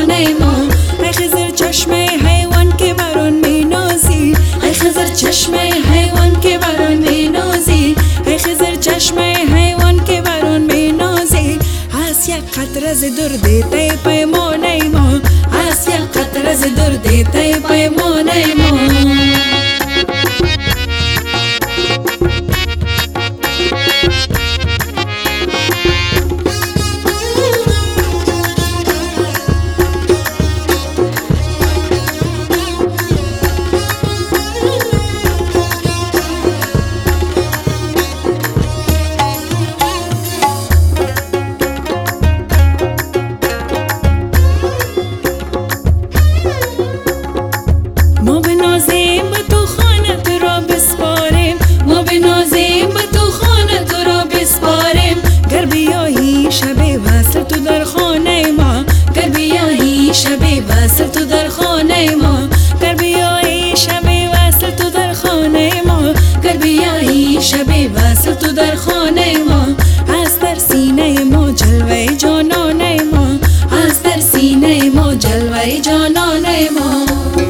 پیمانه ما. ای خضر چشمه حیوان که بران می نازی، ای خضر چشمه حیوان که بران می نازی، ای خضر چشمه حیوان که بران می نازی. هست یک قطره ز درد تی پیمانه ما، هست یک قطره ز درد تی پیمانه ما. ما بنازیم به تو خانه تو را بسپاریم، ما بنازیم به تو خانه تو را بسپاریم. گر بیایی شب وصل تو در خانه ما، گر بیایی شب وصل تو در خانه ما، گر بیایی شب وصل تو در خانه ما، گر بیایی شب وصل تو در خانه ما. از در سینه ما جلوه جانانه ما، از در سینه ما جلوه جانانه ما.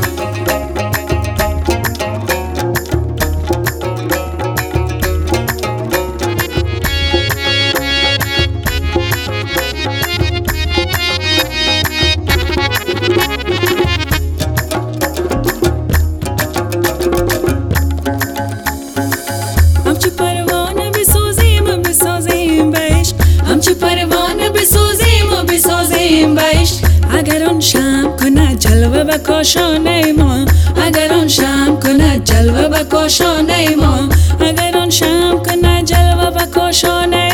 همچو پروانه بسازیم و بسازیم به عشق، همچو پروانه بسازیم و بسازیم به عشق. اگر آن شمع کند جلوه به کاشانه ما، اگر آن شمع کند جلوه به کاشانه ما، اگر آن شمع کند جلوه به کاشانه